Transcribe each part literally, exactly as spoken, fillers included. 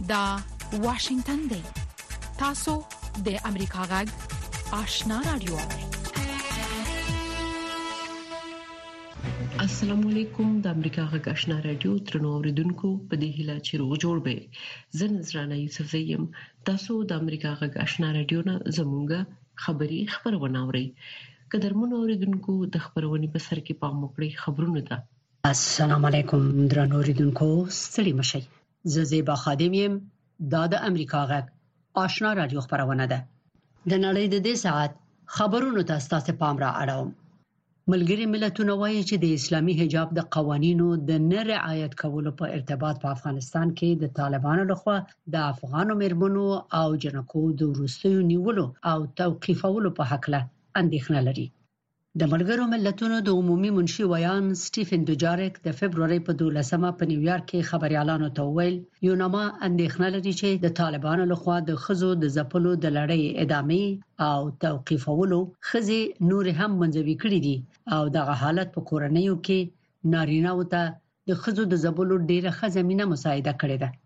دا واشنگتن دی. تاسو د امریکا غږ آشنا رادیو. السلام علیکم. د امریکا غږ آشنا رادیو ترنو اوریدونکو په دې هیله چې روغ جوړ به. زه نذرانه یوسف زیم. تاسو د امریکا غږ آشنا رادیو نه زموږه خبری خبرونه اورئ. قدرمن اوریدونکو د خبرونې په سر کې پام وکړئ خبرونه ده. السلام علیکم درنو اوریدونکو، ستړي مشئ. زه زیبا خادم یم. دا د امریکا غږ آشنا رادیو خبرونه ده. د نړۍ د دې ساعت خبرونو ته ستاسو پام را اړوم. ملګری ملتونه وایي چې د اسلامي حجاب د قوانینو د نه رعایت کولو په ارتباط په افغانستان کې د طالبانو لخوا د افغانو مېرمنو او جنکو د وروستیو نیولو او توقیفولو په حق له اندېښنه لري. د ملګرو ملتونو د عمومي منشي ویان سټیفن دوجاریک د فبرवरी په دولسمه په نیویارک کې خبريالانو ته ویل یوناما اندېښنه لري چې د طالبانو لخوا د خزو د ځپلو د لړۍ ادامه او توقیفولو خزي نور هم منځوي کړی دي او دغه حالت په کورنیو کې نارینه او ته د خزو د ځپلو ډیره خزمینه مساعده کړې ده.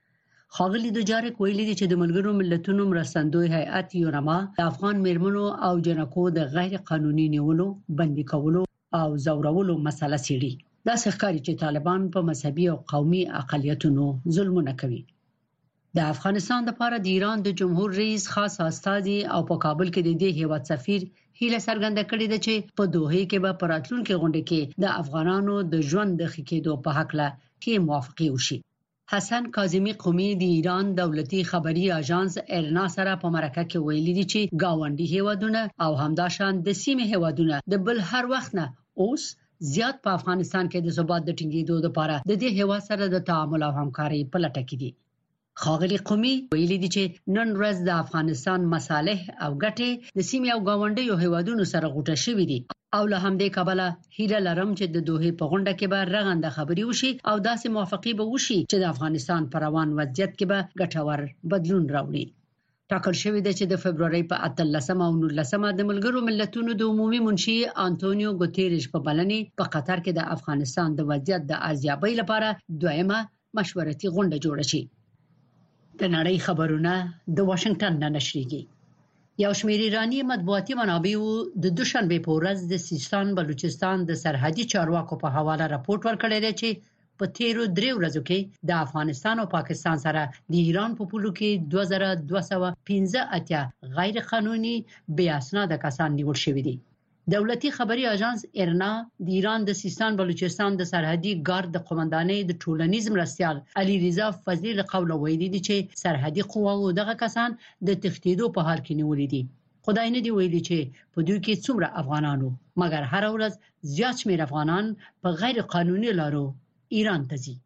خاغلی دوجاریک ویلي دي چې د ملګرو ملتونو مرستندوی هیئت یونما د افغان مېرمنو او جنکو د غیر قانوني نیولو، بندي کولو او زورولو مسله څېړي. دا ښکاري چې طالبان په مذهبي او قومي اقلیتونو ظلمونه کوي. د افغانستان لپاره د ایران د جمهور رئیس خاص استازي او په کابل کې د دې هیواد سفیر هیله څرګنده کړې ده چې په دوحه کې به پراتلونکو غونډه کې د افغانانو د ژوند د ښه کېدو په حق له کې موافقه وشي. حسن کاظمی قومي د ایران دولتي خبري اژانس ارنا سره په مرکه کې ویلي دي چې گاونډي هیوادونه او همداشان د سیمې هیوادونه د بل هر وخت نه اوس زیات په افغانستان کې د ثبات د ټینګېدو لپاره د دې هیواد سره د تعامل او همکارۍ په لټه کې دي. خاغلی قومي ویلي دي چې نن ورځ د افغانستان مصالح او ګټې د سیمې او گاونډي هیوادونو سره غوټه شوې دي او له همدې کبله هیله لرم چې د دوحه په غونډه کې به رغنده خبري وشي او داسې موافقه به وشي چې د افغانستان پر روان وضعیت کې به ګټور بدلون راوړي. ټاکل شوې ده چې د فبرवरी په اتلسمه او نولسمه د ملګرو ملتونو د عمومي منشي انټونیو ګوتيريش په بلنې په قطر کې د افغانستان د وضعیت د ارزیابۍ لپاره دویمه مشورتي غونډه جوړه شي. د نړۍ خبرونه د واشنگټن نه نشریږي. یو شمېر ایرانی مطبوعاتي منابعو د دوشنبه په ورځ د سیستان بلوچستان د سرحدي چارواکو په حواله راپور ورکړی دی چې په تیرو درې ورځو کې د افغانستان او پاکستان سره د ایران په پولو کې دوه زره دوه سوه پنځه اتیا غیر قانوني بې اسناده کسان نیول شوي دي. دولتي خبري اژانس ارنا د ایران د سیستان بلوچستان د سرحدي ګارد د قومندانۍ د ټولنیز مرستيال علي رضا فضلی له قوله ویلي دي چې سرحدي قواو دغه کسان د تښتېدو په حال کې نیولې دي. خدای نه دی ویلي چې په دوی کې څومره افغانانو، مګر هر ورځ زیات شمېر افغانان په غیر قانوني لارو ایران ته ځي.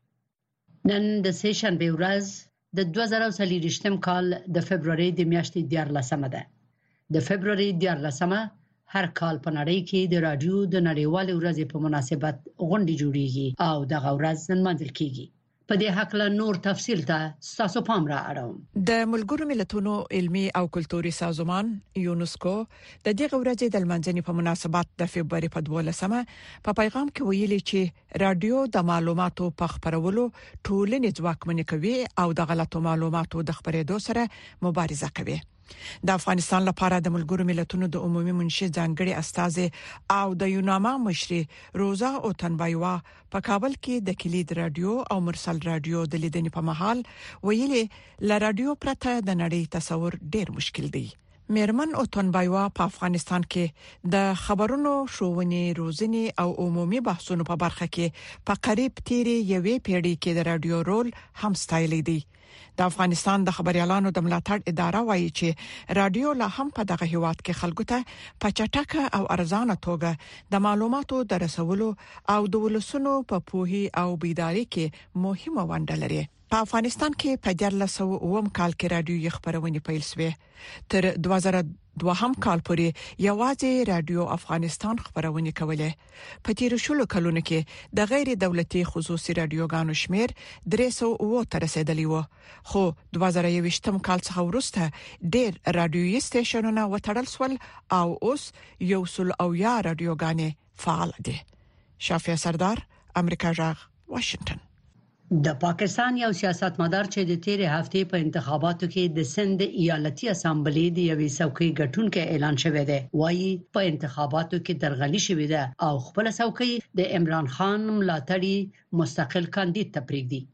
نن د سه شنبه ورځ د دوه زره څلوېښتم کال د فبرवरी د میاشتې دیارلسمه ده. د فبرवरी دیارلسمه هر کال په نړۍ کې د رادیو د نړیوالې ورځې په مناسبت غونډې جوړیږي او دغه ورځ نمانځل کیږي. په دې حق له نور تفصیل ته تاسو پام را اړوم. د ملګرو ملتونو علمي او کلتوري سازمان یونسکو د دغه ورځې د لمانځنې په مناسبت د فبرवरी په دولسمه په پیغام کې ویلي چې رادیو د معلوماتو په خبرولو ټولنې ځواکمنې کوي او د غلطو معلوماتو د خبرېدو سره مبارزه کوي. د افغانستان لپاره د ملګرو ملتونو د عمومي منشي ځانګړي استازي او د یوناما مشري روزا اوتنبایوا په کابل کې د کلید رادیو او مرسل رادیو د لیدنې په مهال ویلي ل رادیو پرته د نړۍ تصور ډیر مشکل دی. مېرمن اوتنبایوا په افغانستان کې د خبرونو شوونې روزنې او عمومي بحثونو په برخه کې په قریب تیرې یوې پیړۍ کې د رادیو رول هم ستایلی دی. د افغانستان د خبريالانو د ملاتړ اداره وایي چې رادیو لا هم په دغه هیواد کې خلکو ته په چټکه او ارزانه توګه د معلوماتو د رسولو او د ولسونو په پوهي او بیداری کې مهمه ونډه لري. په افغانستان کې په دیارلس سوه اووم کال کې رادیوي خبرونه پیل شوې. تر دوه زره دوهم کال پورې یوازې رادیو افغانستان خبرونه کولې. په تیر شلو کلونو کې د غیر دولتي خصوصي رادیوګانو شمیر درې سوه اووه ته رسیدلی و، خو دوه زره یوویشتم کال څخه وروسته ډېر رادیوي سټیشنونه وتړل شول او اوس یو سل او یا رادیوګانې فعال دي. شافیا سردار، امریکا جغ، واشنگټن. د پاکستان یو سیاستمدار چې د تیرې هفتې په انتخاباتو کې د سند ایالتي اسامبلې د یوې څوکۍ ګټونکو اعلان شوی دی وایي په انتخاباتو کې درغلي شوې ده او خپل څوکۍ د عمران خان ملاتړي مستقل کاندید ته پریږدي.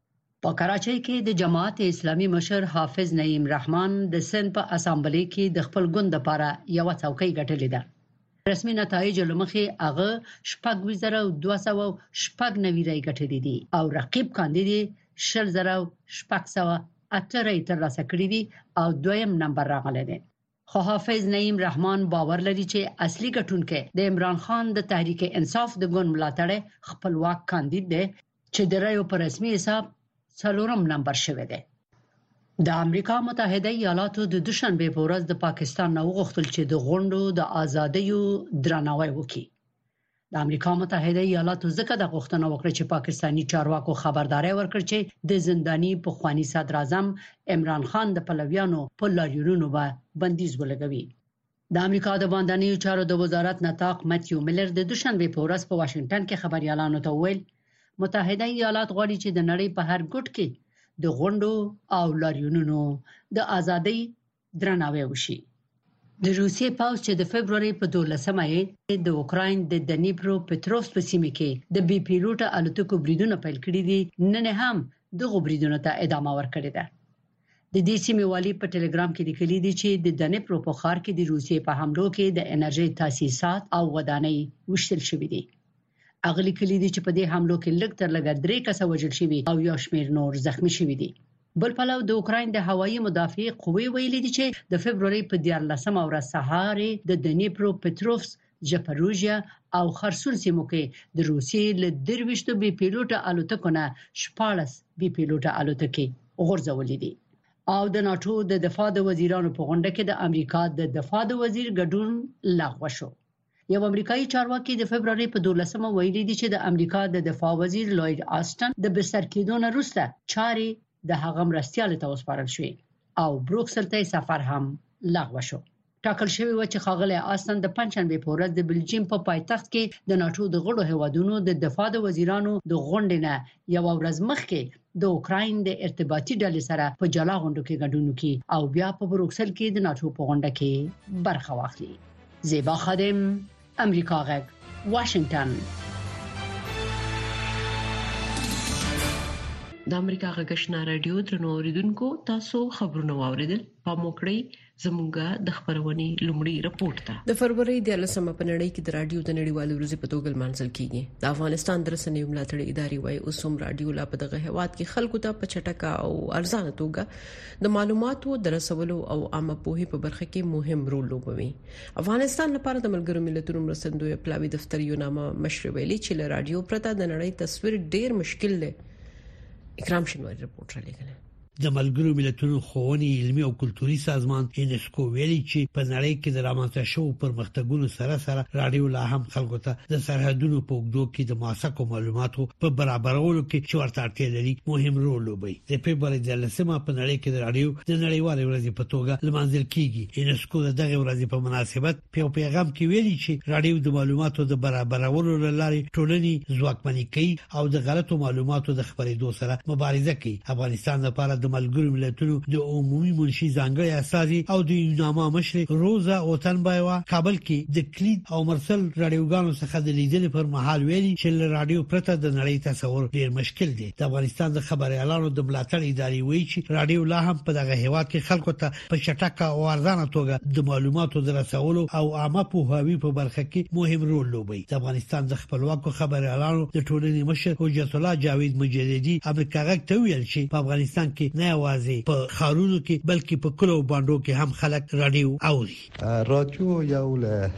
په کراچۍ کې د جماعت اسلامي مشر حافظ نعیم رحمان د سند په اسامبلې کې د خپل ګوند لپاره یو څوکۍ ګټلې ده. رسمي نتایج لمخې هغه شپږ وزره او دوه سوه شپږ نوي رای ګټلې دي او رقیب کاندید شل زره شپږ سوه اته رای ترلاسه کړې دي او دویم نمبر راغلی دی. خو حافظ نعیم رحمان باور لري چې اصلي ګټونکی د عمران خان د تحریک انصاف د ګوند ملاتړ خپلواک کاندید دی چې د رایو په رسمي حساب څلورم نمبر شوی دی. د امریکا متحده ایالاتو د دوشنبه په ورځ د پاکستان نو غوښتل چې د غونډو د ازادیو درناوی وکړي. د امریکا متحده ایالاتو ځکه د غوښتنه وکړه چې پاکستانی چارواکو خبرداري ورکړي چې د زنداني پخوانی صدر اعظم عمران خان د پلویانو په لاریونونو باندې بندیز ولګوي. د امریکا د باندنیو چارو د وزارت نطاق متیو میلر د دوشنبه په ورځ په واشنگټن کې خبريالانو ته وویل متحده ایالات غواړي چې د نړۍ په هر ګوټ کې د غونډو او لاریونونو د ازادۍ درناوی وشي. د روسیې پوځ چې د فبرवरी په دولسمه یې د اوکراین د دنیپرو پټروفسک په سیمه کې د بي پیلوټ الوتکو بریدونه پیل کړي دي نن هم د غوبریدونو ته ادامه ورکړې ده. د دې سیمې والی په ټلګرام کې لیکلي دي چې د دنیپرو په ښار کې د روسیې په حملو کې د انرژي تاسیسات او ودانۍ وشتل شوې دي. اغلی کلی دي چې په دې حملو کې لږ تر لږه درې کسه وژل شوي او یو شمېر نور زخمی شوي دي. بل پلو د اوکراین د هوایي مدافع قوې ویلي دي چې د فبرवरी په دیارلسمه ورځ سهار د دنیپرو پټروفسک، ژپروژیا او خرسون سیمو کې د روسیې له درويشتو بي پیلوټ الوتکو نه شپاړس بي پیلوټ الوتکې غورځولې دي. او د ناتو د دفاع د وزیرانو په غونډه کې د امریکا د دفاع د وزیر ګډون لغوه شو. یو امریکایي چارواکي د فبرवरी په دولسمه ویلي دي چې د امریکا د دفاع وزیر لوید آستن د بسر کېدون وروسته چارې د هغه مرستيال ته وسپارل شوې او بروکسل ته سفر هم لغوه شو. ټاکل شوی و چې خاغلی آستن د پنځشنبه په ورځ د بلجیم په پایتخت کې د ناتو د غړو هیوادونو د دفاع د وزیرانو د غونډې نه یو ورځ مخکې د اوکراین د ارتباطي ډلې سره په جلا غونډو کې ګډون وکړي او بیا په بروکسل کې د ناتو په غونډه کې برخه واخلي. زیبا خادم، امریکا غږ، واشنگټن. د امریکا غږ آشنا رادیو درنو اوریدونکو، تاسو خبرونه واوریدل. پاموکړی زموږه د خبرونې لومړی رپورت ته. د فروری د لسمه په نړۍ کې د رادیو د نړیوالو ورځې په توګه منځل کیږي. د افغانستان د رسنیو ملاتړ ادارې وايي اوسم رادیو لا په دغه هواد کې خلکو ته په چټکه او ارزانه توګه د معلوماتو د رسولو او عامه پوهې په برخه کې مهم رول لوبوي. افغانستان لپاره د ملګرو ملتونو مرستندوی پلاوی دفتر یو نامه مشر ویلي چې له رادیو پرته د نړۍ تصویر ډیر مشکل دی. اکرام شنواری رپورټ را لګل. د ملګرو ملتونو ښوونې علمي او کلتوري سازمان یونسکو ویلي چې په نړۍ کې د رامنځته شوو پرمختګونو سره سره رادیو لا هم خلکو ته د سرحدونو په اوږدو کې د موثقو معلوماتو په برابرولو کې چې ورته اړتیا لري مهم رول لوبوي. د فبرवरी د لسمه په نړۍ کې د رادیو د نړیوالې ورځې په توګه لمانځل کیږي. یونسکو د دغه ورځې په مناسبت په پیغام کې ویلي چې رادیو د معلوماتو د برابرولو لپاره ټولني ځواکمني کوي او د غلطو معلوماتو د خپرېدو سره مبارزه کوي. افغانستان لپاره د ملګرو ملتونو د عمومي منشي ځانګړی استازي او د یوناما مشر روزا اوتنبایوا کابل کې د کلید او مرسل رادیوګانو څخه د لیدل پر مهال ویلي چې رادیو پرته د نړۍ تصور ډیر مشکل دی. د افغانستان د خبريالانو د ملاتړ ادارې وایي چې رادیو لا هم په دغه هیواد کې خلکو ته په چټکه او ارزانه توګه د معلوماتو د رسولو او عامه پوهاوي په برخه کې مهم رول لوبوي. د افغانستان د خپلواکو خبريالانو د ټولنې مشر حجت الله جاوید مجددي امریکا غږ ته ویل چې په افغانستان کې نه یوازې په خارونو کې بلکې په کلو باندې کې هم خلک رادیو اوري. رادیو یو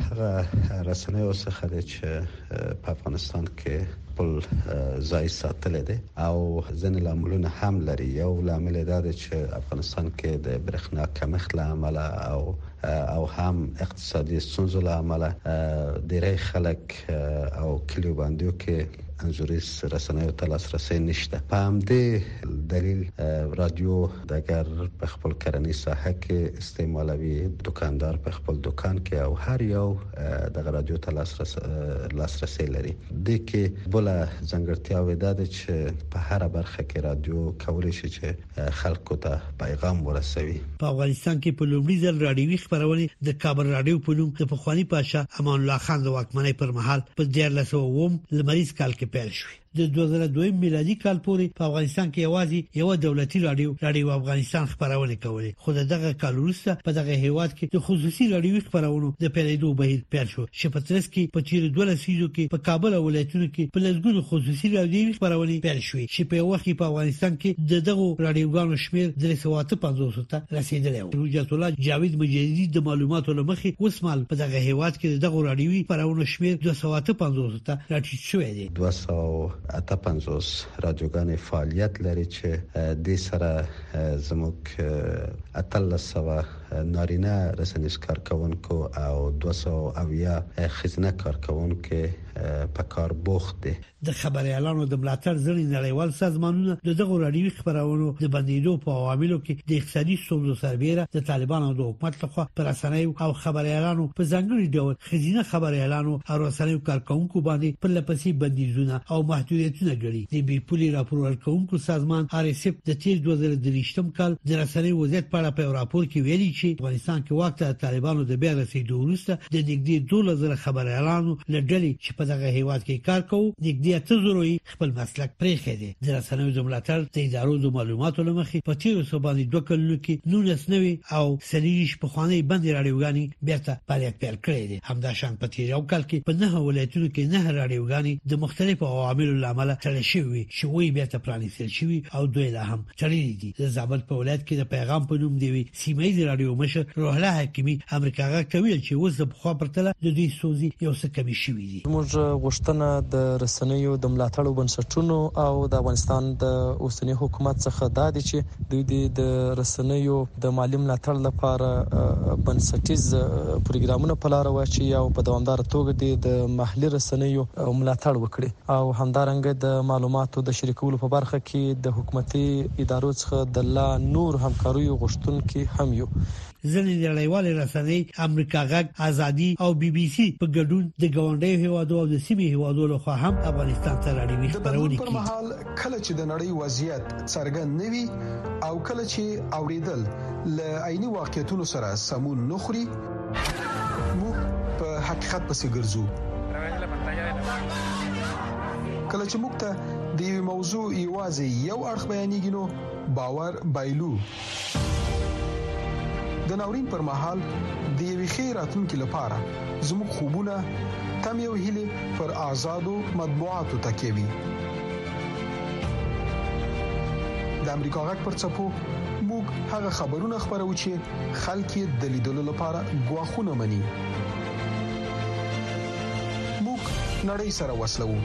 له رسنیو څخه دی چې په افغانستان کې خپل ځای ساتل دي او ځینې لاملونه هم لري. یو لامل دا دی چې افغانستان کې د برېښنا کمښت له امله او او هم اقتصادي ستونزو له امله ډېری خلک او کلیو باندې کې انزوريز رسنیو ته لاسرسي نشته. په همدې دلیل رادیو دغه په خپل کرنی ساحه کې استعمالوي، دکاندار په خپل دکان کې او هر یو دغه رادیو ته لاسرسي لاسرسي لري. د کې بل ځانګړتیا ودا ده چې په هر برخه کې رادیو کولای شي چې خلکو ته پیغام ورسوي. په افغانستان کې په لومړي ځل رادیوي خبرونه د کابل رادیو په نوم د پخوانی پاشا امان الله خان د واکمنۍ پر مهال په دیارلس اووم لمریز کال کې پیل شو. د دوه زره دوه میلادي کال پورې په افغانستان کې یوازې یو دولتي رادیو رادیو افغانستان خبرونه کولې، خو دغه کال وروسته په دغه هیواد کې د خصوصي رادیوي خبرونو د پیلېدو بهیر پیل شو. شپترس کې په تیر دوه لسیزو کې په کابل ولایتونو کې په لږونو خصوصي رادیوي خبرونه پیل شوې چې په وخت کې په افغانستان کې د دغه رادیوګانو شمیر درې سوه پنځوس ته رسیدلی و. روجت الله جاوید مجیدی د معلوماتو لمخې وسمال په دغه هیواد کې دغه رادیوي خبرونو شمیر دوه سوه پنځوس ته راټیټ شوی دی. دوه سوه اته پنځوس رادیوګانې فعالیت لري چې د سره زموږ اتلس سوه نارینه رسنیز کارکونکو او دوه سوه اویا ښځینه کارکونکو په کار بوخت دي. د خبريالانو د ملاتړ ځینې نړیوال سازمانونه د دغه رادیوي خبرونو د بندیدو په عواملو کې د اقتصادي ستونزو سربېره د طالبانو د حکومت لخوا پر رسنیو او خبريالانو په ځانګړي ډول ښځینه خبريالانو او رسنیو کارکونکو باندې پر لپسې بندیزونه او محدودیتونه غړي. د بیپولي راپور ورکوونکو سازمان آر اس اف د تیر دوه زره دریشتم کال د رسنیو وضعیت په اړه په راپور کې ویلي چې افغانستان کې وخت د طالبانو د بیا رسیدو وروسته د نږدې دوه زره خبريالانو لړلې چې په دغه هیواد کې کار کوي نږدې اته زره خپل مسلک پرېښی دی. د رسنیو د ملاتړ د ادارو د معلوماتو لمخې په تیر څو باندې دوه کلونو کې نولس نوي او سلیش په خواني باندې رادیوګانې بیرته فعالیت پیل کړی دي. همدا شان په تیر یو کال کې په نه ولایتونو کې نه رادیوګانې د مختلفو عواملو لامل تړل شوی چې وی بیرته پرانیستل شوی او دوی لا هم تړلي دي. د زابل په ولایت کې د پیغام په نوم دی سیمه رادیو مشر روح الله حکیمی امریکا غا کوي چې اوس د خو پرتله د دې سوزي یو څه کمی شوی دي. موږ غوښتنه د رسنیو د ملاتړ بنسټونو او د افغانستان د اوسنی حکومت څخه دا دي چې دوی د رسنیو د مالی ملاتړ لپاره بنسټیز پروګرامونه په لار واچي او په دوامدار توګه د محلي رسنیو ملاتړ وکړي او همدارنګه د معلوماتو د شریکولو په برخه کې د حکومتي ادارو څخه د لا نور همکاري غوښتونکي هم یو. ځینې نړیوالې رسنۍ امریکا غږ، ازادي او بي بي سي په ګډون د ګاونډي هیوادو او د سیمې هیوادو لخوا هم افغانستان ته راډیوي خبرونه کوي. په محل کله چې د نړۍ وضعیت څرګند نوي او کله چې اوریدل ل عیني واقعیتونو سره سمون نخري موږ په حقیقت پسې ګرځو. کله چې موږ ته د موضوع یوازې یو اړخ بیانېږي نو باور بایلو. د ناورین پر مهال د یوې خیراتونکو لپاره زموږ خوبونه تم یو هیله پر آزادو مطبوعاتو تکیوي. د امریکا غږ پر څپو موږ هغه خبرونه خبرو چې خلک د لیدلو لپاره غواخونه مني. موږ نړۍ سره وصلو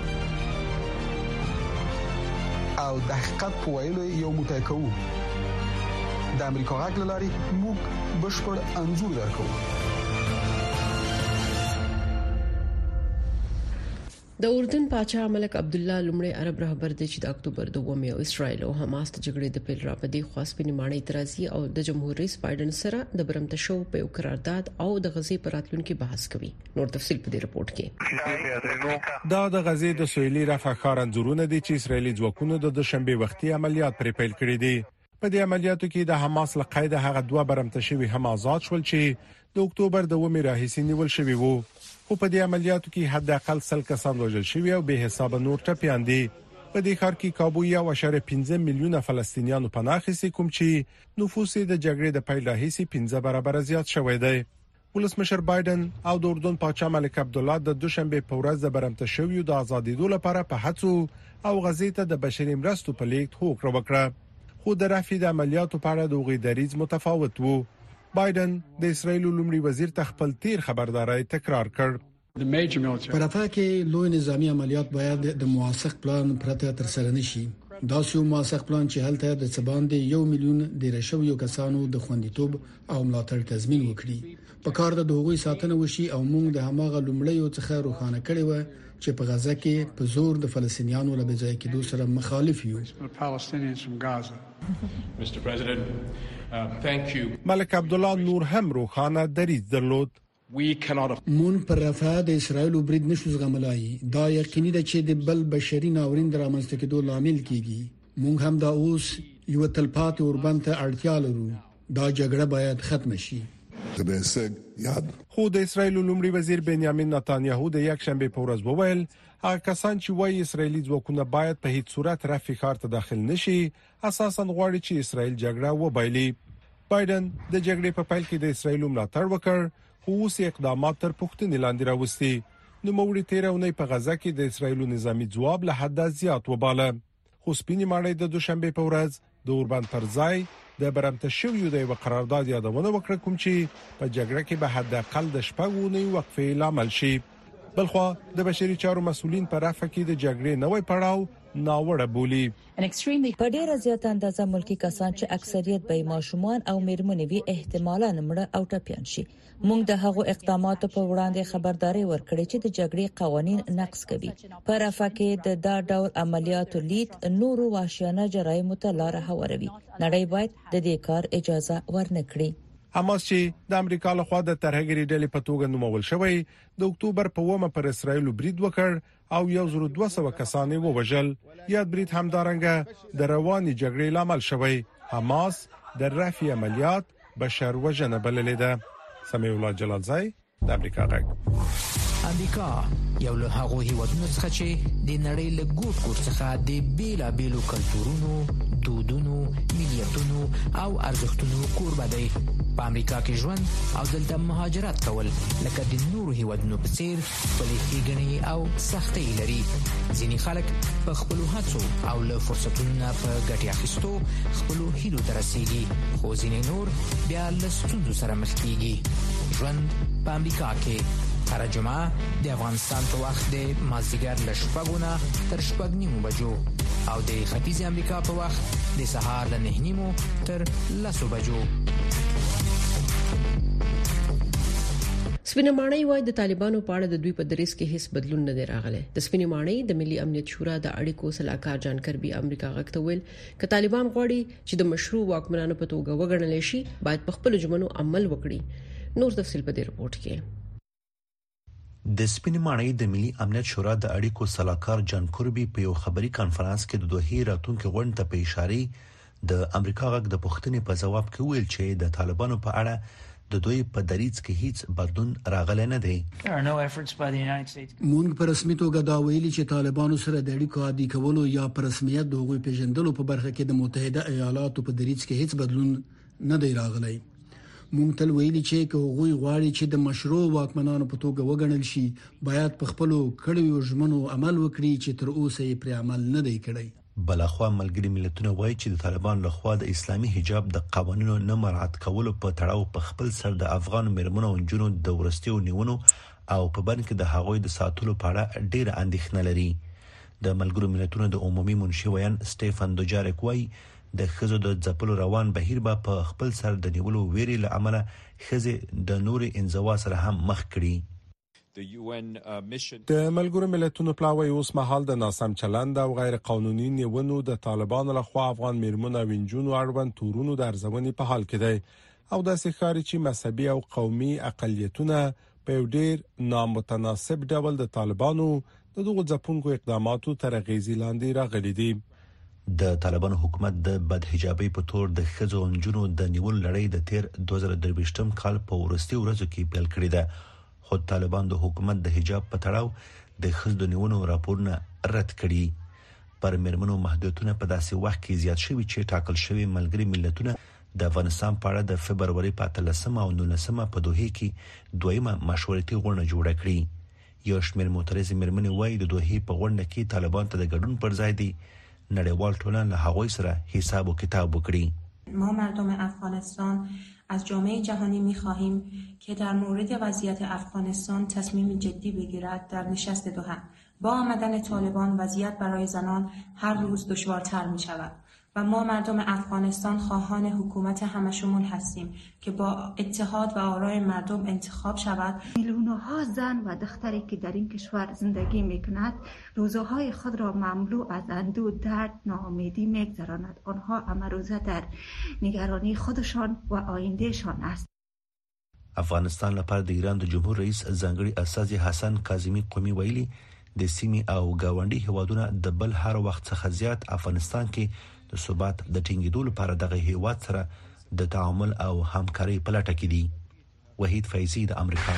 او د حقیقت په ویلو یو موټی کوو. د امریکا غږ لاري موږ بشپړ انځور درکو. د اردن پاچا ملک عبد الله لومړی عرب رهبر دی چې د اکتوبر دوه او اسرائیل او حماس د جګړې د پیل راپدې خواسپنی مانې اعتراضي او د جمهور رئیس بایدن سره د برمته شو په یو قرارداد او د غزې پر راتلونکو بحث کوي. نور تفصيل په دې رپورت کې. دا د غزې د سویلي رفح ښار انځورونه دي چې اسرائیلي ځواکونو د دوشنبه وختي عملیات پر پیل کړی دي. په دې عملیاتو کې د حماس لقایده هغه دوه برمته شوی هم آزاد شول چې د اکتوبر د اوومې راهیسې نیول شوی وو. خو په دې عملیاتو کې حد اقل سل کسان وژل شوی او به حساب نور ټپيان دي. په دې ښار کې کابو یو اشاره پنځه میلیونه فلسطینیانو پناه اخیستي کوم چې نفوس د جګړې د پیل راهیسې پنځه برابر زیات شوی دی. ولسمشر بایدن او د اردن پاچا ملک عبد الله د دوشنبه په ورځ د برمته شوی د ازادېدو لپاره په هڅو او غزې ته د بشري مرستو په لیږد هوکړه وکړه. خو د رفع د عملیاتو په اړه د غوړي دریځ متفاوت وو. بایدن د اسرایل لومړي وزیر ته خپل تیر خبرداري تکرار کړ. په رفح کې لوی نظامی عملیات باید د موثق پلان پرته ترسره نشي. دا یو موثق پلان چې هلته د څباندې یو میلیون د رشویو کسانو د خوندیتوب او ملاتړ تضمین وکړي په کار د هغوی ساتنه وشي او موږ د هماغه لومړیو څخه روښانه کړی و چې په غزه کې په زور د فلسطینیانو له بځای کېدو سره مخالف یو. ملک عبدالله نور هم روښانه دریځ درلود. مون پر رفاه د اسرایل برید نشو زغملای. دا یقیني ده چې د بل بشري ناورین درامسته کېدو لامل کیږي. مونږ هم دا اوس یو تلپاتې اوربند ته اړتیا لرو. دا جګړه باید ختم شي. خو د اسرایل لومړي وزیر بنیامین نتانیاهو د یک شنبه په ورځ وویل هغه کسان چې وايي اسرایلی ځواکونه باید په هیڅ صورت رفح ښار ته داخل نشي اساساً غواړي چې اسرایل جګړه وبایلي. بایدن د جګړې په پیل کې د اسرایل ملاتړ وکړ خو اوس اقدامات تر پوښتنې لاندې راوستي. نو موږ تیرونه په غزه کې د اسرایل نظامی ځواب له حد زیات وباله. خو سپینې ماڼۍ د دوشنبه په ورځ د اوربند پر ځای د برمته شویو د یو قرارداد یادونه وکړه کوم چې په جګړه کې به حد اقل د شپږونی وقفې لامل شي. بلخو د بشري چارو مسولین پر رفع کې د جګړې نوې پړاو ناوړه بولی. په ډیره زیاته اندازه ملکی کسان چې اکثریت به ماشومان او میرمنې وي احتمالاً مړه او ټپيان شي. موږ د هغو اقداماتو په وړاندې خبرداري ورکړې چې د جګړې قوانين نقض کوي. په رفح کې د دا ډول عملیاتو لید نورو وحشیانه جرایم ته لار هواروي. نړۍ باید د دې کار اجازه ورنکړي. حماس چې د امریکا له خوا د ترهګری ډلې په توګه نومول شوی د اکتوبر په اومه پر اسرایل برید وکړ او یو زر دوه سوه کسان ووژل. یاد برید همدارنګه د رواني جګړې لامل شوی. حماس د رفح عملیات بشر وژنه بللې ده. سمیع الله جلالزای د امریکا غږ. امریکا یو له هغه هیوادونو څخه چې د نړۍ له ګوټ ګوټ څخه د بیلا بیلو کلتورونو، دودونو، ملیتونو او ارزښتونو کوربه دی. په امریکا کې ژوند او دلته مهاجرت کول لکه د نورو هیوادونو په څیر خپلې ښېګڼې او سختۍ لري. ځینې خلک په خپلو هڅو او له فرصتونو نه په ګټې اخیستو خپلو هیلو ته رسیږي، خو ځینې نور بیا له ستونزو سره مخ کیږي. ژوند په امریکا کې هر جمعه د افغانستان په وخت د مازدیګر له شپږو نه تر شپږ نیمو بجو او د ختیځ امریکا په وخت د سهار له نه نیمو تر لسو بجو. سپینه ماڼۍ وايي د طالبانو په اړه د دوی په دریځ کې هیڅ بدلون نه دی راغلی. د سپینه ماڼۍ د ملي امنیت شورا د اړیکو صلاحکار جان کربي امریکا غږ ته ویل ک طالبان غواړي چې د مشروع واکمنانو په توګه وګڼل شي باید په خپل جمنو عمل وکړي. نور تفصیل په دې رپورت کې. د سپینې ماڼۍ د ملي امنیت شورا د اړیکو صلاحکار جان کربي په یو خبري کانفرنس کې د دوه راتونکو غونډې ته په اشاره د امریکا غږ د پوښتنې په جواب کې ویل چې د طالبانو په اړه د دوی په دریځ کې هیڅ بدلون راغلی نه دی. مونږ په رسمي توګه دا ویلي چې طالبانو سره د اړیکو عادي کولو یا په رسمیت د هغوی پیژندلو په برخه کې د متحده ایالاتو په دریځ کې هیڅ بدلون نه دی راغلی. مونږ تل ویلي چې هغوی غواړي چې د مشروع واکمنانو په توګه وګڼل شي باید په خپل کړیو ژمنو عمل وکړي چې تر اوسه یې پر عمل نه دی کړی. بلخوا ملګری ملتونه وایي چې د طالبان لخوا د اسلامي حجاب د قوانینو نه مراعات کولو په تړاو په خپل سر د افغان میرمنو او جنونو د ورستیو نیونو او په بن کې د هغوی د ساتلو په اړه ډېر اندېښنه لري. د ملګری ملتونو د عمومي منشي ویان سټيفن دوجاریک وایي د خزو د ځپلو روان بهیر به په خپل سر د نیولو ویري له امله خزه د نوري انزوا سره هم مخ کړي. د ملګرو ملتونو پلاوی اوس مهال د ناسم چلند او غیر قانوني نیونو د طالبانو لخوا افغان میرمنو او انجونو اړوند تورونو د ارزونې په حال کې دی او د سخاري چې مذهبي او قومي اقلیتونه په ډیر نامتناسب ډول د طالبانو د دغو ځپونکو اقداماتو تر غیزي لاندې راغلي دي. د طالبانو حکومت د بدحجابۍ په تور د خزو انجونو د نیول لړۍ د تیر دوه زره درویشتم کال په ورستي ورځو کې پیل کړې ده. خو طالبان د حکومت د حجاب په تړاو د خزو نیونو راپورونه رد کړي. پر میرمنو محدودیتونه په داسې وخت کې زیات شوي چې ټاکل شوی ملګری ملتونه د افغانستان په اړه د فبرवरी په اتلسمه او نولسمه په دوحه کې دویمه مشورتي غونډه جوړه کړې. یو شمېر معترض میرمنې وایي د دوحه په غونډه کې طالبان ته د ګډون پر ځای دی نړیوال ټولنه له هغوی سره حساب او کتاب وکړي. ما مردم افغانستان از جامعه جهانی می‌خواهیم که در مورد وضعیت افغانستان تصمیم جدی بگیرد. در نشست دوحه با آمدن طالبان وضعیت برای زنان هر روز دشوارتر می‌شود و ما مردم افغانستان خواهان حکومت همشمول هستیم که با اتحاد و آرای مردم انتخاب شود. میلیون‌ها زن و دختری که در این کشور زندگی می‌کند روزهای خود را مملو از اندوه، درد، ناامیدی می‌گذراند. آنها همه روزه در نگرانی خودشان و آیندهشان است. افغانستان لپاره د ایران د جمهور رئیس ځانګړي استاذ حسن کاظمی قومي ویلي د سیمې او گاونډي هیوادونو د بل هر وخت څخه زیات افغانستان کې د ثبات د ټینګېدو لپاره دغه هیواد سره د تعامل او همکاري په لټه کې دي. وحید فیضی د امریکا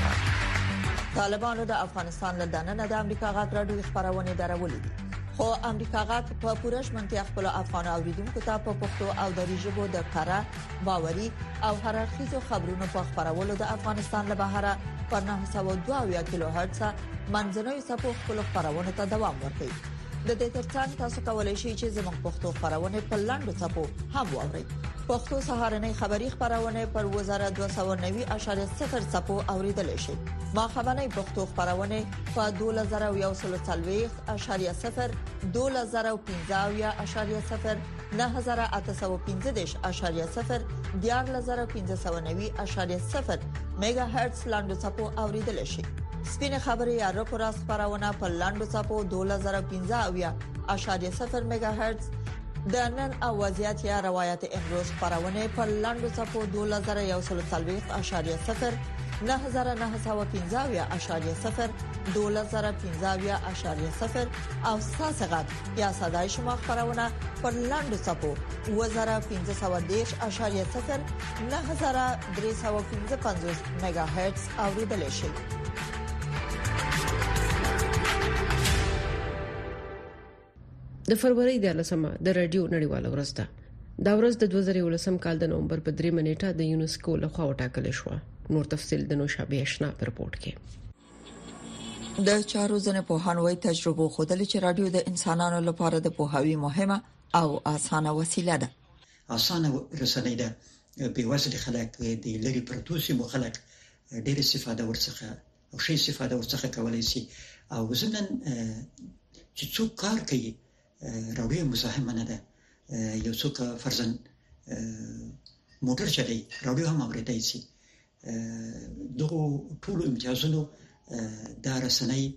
غږ. طالبانو د افغانستان له دننه د امریکا غږ راډیو خبرونه درولې دي، خو امریکا غږ په پوره شمنتیا خپل افغان اوریدونکو ته په پښتو او دری ژبه د کاره باوري او هررخیزو خبرونو په خبرولو د افغانستان له بهره پر نه سوه دوه کیلو هرتز منځنوي سپو خپل خبرونه ته دوام ورکوي. د دې ترڅنګ تاسو کولای شئ چې زموږ پښتو خبرونه په لاندو څپو هم واورئ. پښتو سهارنۍ خبری خبرونه پر وزارت دوه سوه نوي اعشاریه صفر څپو اوریدل شي. ما خبرنۍ پښتو خبرونه په دوه زره یو سل څلوېښت اعشاریه صفر، دوه زره پنځه اعشاریه صفر، نه زره اته سوه پنځه اعشاریه صفر، دیار زره پنځه سوه نوي اعشاریه صفر میگا هرتز لاندو څپو اوریدل شي. سپینه خبري یا راپور خبرونه په لاندو څپو دوه زره پنځه اعشاریه صفر میگا هرتز، د نن او وضعیت یا روایت امروز خبرونه په لاندو څپو دوه زره یو سل څلوېښت اعشاریه صفر، نه زره نه سوه پنځه اعشاریه صفر، دوه زره پنځه اعشاریه صفر او ساسغت یا صدای شما خبرونه په لاندو څپو دوه زره پنځه سوه دېرش اعشاریه صفر، نه زره درې سوه پنځه پنځوس میگا هرتز اوریدل شي. د فروری د لسمه د رادیو نړیواله ورځ ده. دا ورځ د دوه زره یولسم کال د نومبر په درې منېټه د یونسکو لخوا وټاکل شو. نور تفصیل د نوشابه آشنا په رپورت کې. د چارو ځنه په هانوي تجربه خودل چې رادیو د انسانانو لپاره د پوهاوي مهمه او اسانه وسیله ده. اسانه رسنۍ ده. په وسیله خلک د لری پروتوسي مخالک ډېر استفاده ورڅخه او شی استفاده ورڅخه کولای شي او زمن چې څوک کار کوي رادیو مزاحمه نه ده. یو څوک فرضاً موټر چلای رادیو هم اورېدای شي. دغه ټول امتیازونو د رسنۍ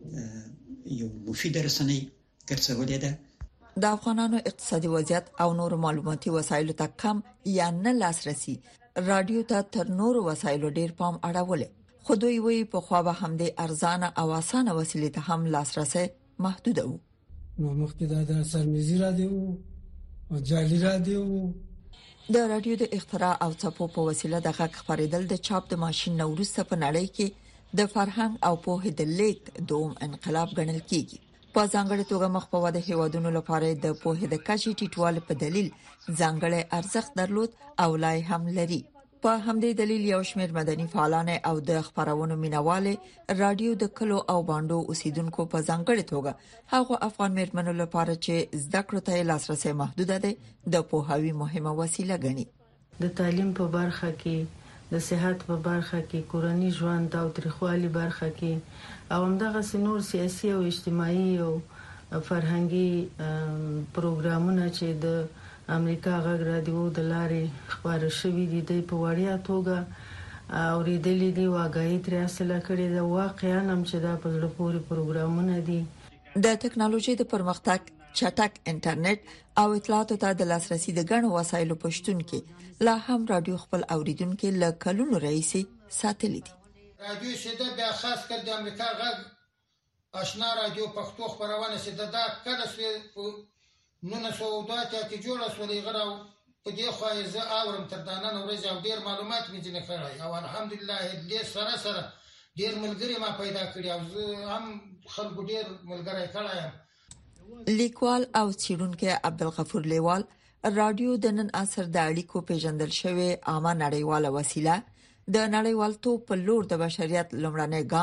یو مفید رسنۍ ګرځولې ده. د افغانانو اقتصادي وضعیت او نور معلوماتي وسایلو ته کم یا نه لاسرسي رادیو ته تر نور وسایلو ډیر پام اړولې، خو دوی وی په خوا به هم د ارزانه او اسانه وسیلې ته هم لاسرسي محدود وو. نو مخکې د سرمزي رادیو او جالي رادیو د رادیو د اختراع او څپو په وسیله د غږ خبرېدل د چاپ د ماشين نورسته په نړۍ کې د فرهنګ او پوهې د لیک دوم انقلاب ګڼل کیږي. په ځانګړي توګه مخ په واده هیوادونو لپاره د پوهې د کچې ټیټوالي په دلیل ځانګړي ارزښت درلود او لای هم لري. په همدې دلیل یو شمېر مدني فعالان او د خبرونو مینوال رادیو د کلو او باندو اوسیدونکو په ځانګړي توګه هغه افغان میرمنو لپاره چې زده کړو ته لاسرسي محدود ده د پوهاوي مهمه وسیله ګڼي. د تعلیم په برخه کې، د صحت په برخه کې، کورنۍ ژوند او تاریخوالي برخه کې او همدغه نور سیاسي او اجتماعي او فرهنګي پروګرامونه چې د امریکا غږ رادیو د لارې خبر شوې دي د په وړیا توګه اوریدلې دي واګای تر اصله کړي دا واقعا هم چې دا په زړه پورې پروګرامونه دي. د ټکنالوژي د پرمختګ، چټک انټرنیټ او اطلاعاتو ته د لاسرسي د ګڼو وسایلو پښتون کې لا هم رادیو خپل اوریدونکو له کلونو راهیسې ساتلې دي. رادیو شته بیا خاص کر د امریکا غږ آشنا رادیو پښتو خبرونه شته دا کله چې نو نه سو دا ته جوړه سولې غراو په دې خو زه اورم تر دانه ورځ او ډیر معلومات مې جن کړای او الحمدلله دې سره سره ډیر ملګری ما پیدا کړی او زه هم خلکو ډیر ملګری کړایم. لیکوال او څېړونکی عبدالغفور لیوال رادیو د نن عصر د اړیکو پیژندل شوی عامه نړیواله وسیله د نړیوالتوب په لور د بشریت لومړنی ګام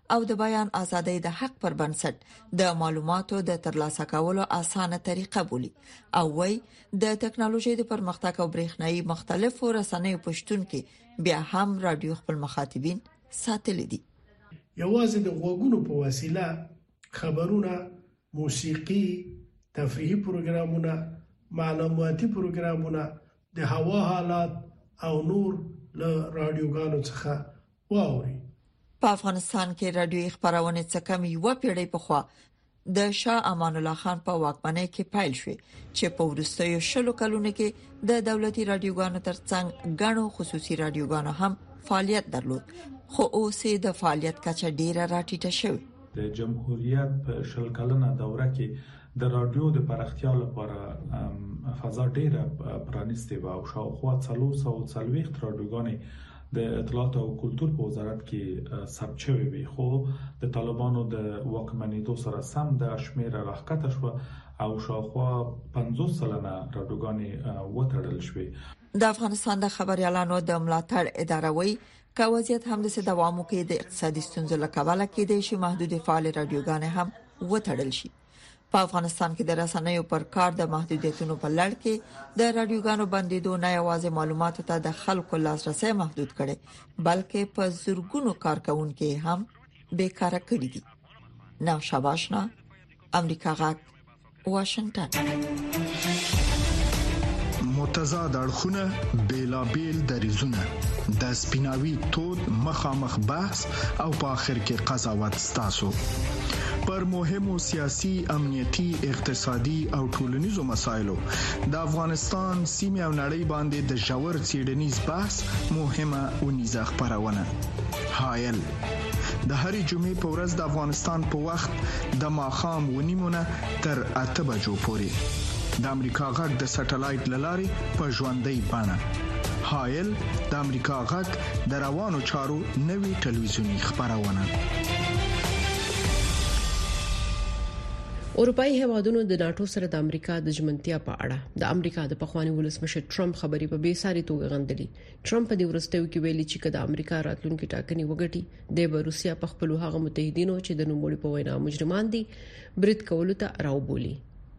او د بیان ازادۍ د حق پر بنسټ د معلوماتو د ترلاسه کولو اسانه طریقه بولي او وای د ټکنالوژي د پرمختګ او برېښنايي مختلفو رسنیو پښتون کې بیا هم رادیو خپل مخاطبین ساتل دي. یوازې د غوګونو په وسیله خبرونه، موسیقي، تفریحي پروګرامونه، معلوماتي پروګرامونه، د هوا حالات او نور له رادیوګانو څخه واوري. په افغانستان کې رادیوي خبرونه څه کم یو پیړۍ پخوا د شاه امان الله خان په واکمنۍ کې پیل شوې چې په وروستیو شلو کلونو کې د دولتي رادیوګانو ترڅنګ غنو خصوصي رادیوګانو هم فعالیت درلود، خو اوس د فعالیت کچه ډیره راټیټه شوې. د جمهوریت په شل کلنه دوره کې د رادیو د پراختیا لپاره فضا ډیره پرانیستې و او شاوخوا څلور سوه او څلوېښت رادیوګانې د اطلاعات او کلتور په وزارت کې ثبت شوی وي، خو د طالبانو د واکمنېدو سره سم د شمیره راښکته شو او شاوخوا پنځوس سلنه رادیوګانې وتړل شوې. د افغانستان د خبريالانو د ملاتړ اداره وایي که وضعیت هم د دوام وکړي د اقتصادي ستونزو له کبله کې د شي محدود فعال رادیوګانې هم وتړل شي. په افغانستان کې د رسنیو پر کار د محدودیتونو په لړ کې د رادیوګانو بندیدو نه یوازې معلوماتو ته د خلکو لاسرسي محدود کړي بلکې په زورګونو کارکونکو هم بیکاره کړي دي. نو شاباشنا، امریکا غاک، واشنگټن. متضاد اړخونه، بیلابیل دریزونه، د سپیناوي تود مخامخ بحث او په اخر کې قضاوت ستاسو پر مهمو سیاسي، امنیتي، اقتصادي او ټولنیزو مسایلو د افغانستان سیمه او نړۍ باندې د ژور څېړنیز بحث مهمه ونیزه خبرونه. حایل د هرې جمعې په ورځ د افغانستان په وخت د ماښام ونیمونه تر اته بجو پورې د امریکا غږ د سټلایټ لارې په ژوندۍ بڼه. حایل د امریکا غږ د روانو چارو نوي ټلویزیونی خبرونه. اروپאי هیوادونو د ناتو سره د امریکا د ژمنتیا په اړه د امریکا د پخوانی ولسمشر ټرمپ خبرې په بیساري توګه غندلې. ټرمپ په دې ورستیو کې ویلي چې کله امریکا راتلونکي ټاکنې وګټي د روسیا په خپل هغه متحدینو چې د نوموړي په وینا مجرمان دي برید کولو ته راوبولي.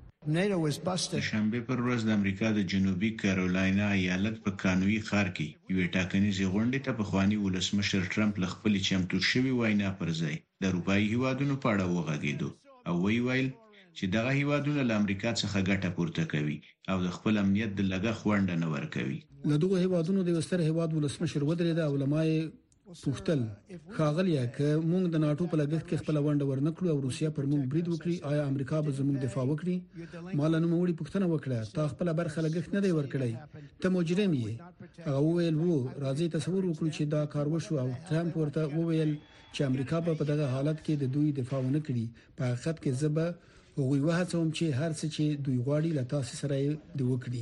شنبه پر ورځ د امریکا د جنوبي کارولاینا ایالت په کانوي ښار کې یو ټاکنیزې غونډې ته پخوانی ولسمشر ټرمپ ل خپل چمتو شوی وینا پر ځای د اروپאי هیوادونو په اړه وغږیدو او وی ویل چې دغه هیوادونه له امریکا څخه ګټه پورته کوي او د خپل امنیت د لګښ ونډه نه ورکوي. له دغه هیوادونو د وستر هیواد ولسمشر ودرېد او علماي پوښتل خاغلیه ک مونږ د ناتو په لګښت کې خپل ونډه ورنکړو او روسیا پر مونږ برید وکړي، آیا امریکا به زموږ دفاع وکړي؟ مال نو موړي پوښتنه وکړه تا خپل برخه لګښت نه دی ورکړی، ته مجرم یې. هغه وویل وو راځي تصور وکړو چې دا کار وشو او ټرمپ ورته وویل چې امریکا په دغه حالت کې د دوی دفاع ونه کړي. په حقیقت کې زبه هغوی وهڅوم چې هر څه چې دوی غواړي له تاسو سره یې د وکړي.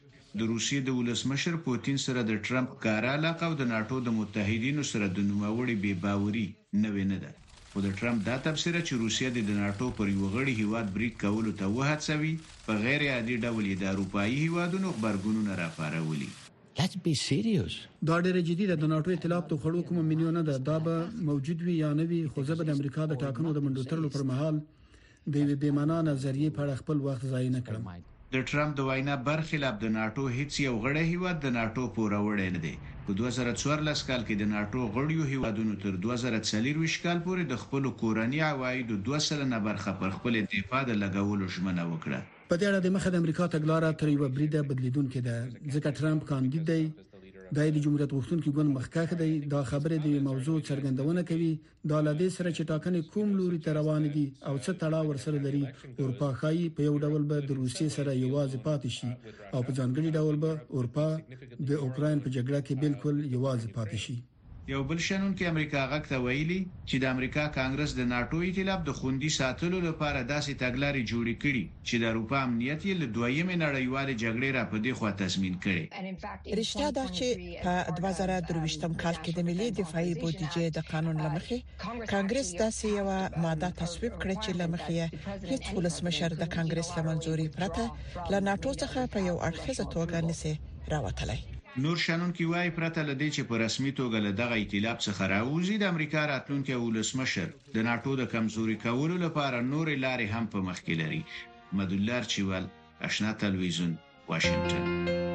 د روسیې د ولسمشر پوتین سره د ټرمپ کار علاقه او د ناتو د متحدینو سره د نوموړي بې باوري نه ویني ده. خو د ټرمپ دا تفسیر چې روسیه د ناتو پر یو غړي هیواد برید کولو ته وهڅوي په غیر عادي ډول د اروپאי هیوادونو خبرګونونه راپارولي. Let's be serious. دا ډېر جدي ده. د ناتو ائتلاف ته خړو کوم میلیونه ده دا به موجود وي یا نه وي، خو زه به د امریکا د ټاکنو د منډو ترلو پر مهال د یوې بېمانه نظریې په اړه خپل وخت ضایع نه کړم. د ټرمپ د وینا برخلاف د ناتو هیڅ یو غړی هیواد د ناتو پوروړی نه دی. په دوه زره څوارلس کال کې د ناتو غړیو هیوادونو تر دوه زره څلور کال پورې د خپل کورنۍ عوایدو دوه سلنه برخه پر خپل دفاع د لګولو ژمنه وکړه. په دې اړه د مخه د امریکا تګلارې تر یو بریده بدلیدونکې ده، ځکه ټرمپ کاندید دی، د جمهوریت غوښتونکو ګوند مخکښ دی. دا خبره د موضوع څرګندونه کوي دا لدې سره چې ټاکنې کوم لوري ته روان دي او څه تړاو ورسره لري. اروپا خایي په یو ډول به د روسیې سره یوازې پاتې شي او په ځانګړي ډول به اروپا د اوکراین په جګړه کې بالکل یوازې پاتې شي. یو بل شنن کې امریکا غږ ته ویلي چې د امریکا کانګرس د ناتو ائتلاف د خوندي ساتلو لپاره داسې تګلارې جوړې کړي چې د اروپا امنیت یې له دویمې نړیوالې جګړې را پدې خوا تضمین کړي. رښتیا ده چې په دوه زره درویشتم کال کې د ملي دفاعي بودیجې د قانون لمخې کانګرس داسې یو ماده تصویب کړې چې لمخې هیڅ ولسمشر د کانګرس لمنځوري پرته له ناتو څخه په یو اړخیزه توګه نسی راوتلی. نور شنونکي وايي پرته لدې چې په رسمي توګه له دغه ائتلاف څخه راوځي د امریکا راتلونکي ولسمشر د ناتو د کمزوري کولو لپاره نور لارې هم په مخ کې لري. مدولار چوال، آشنا تلویزیون، واشنگټن.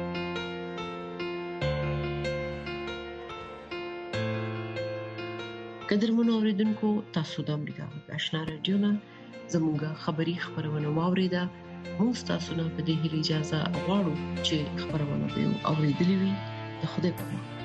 قدرمنو اوریدونکو، تاسو د امریکا آشنا رادیو نه زموږه خبری خبرونه واوریده. موږ تاسو نه په دې اجازه غواړو چې خبرونه به اوریدلې وي. د خدای په امان.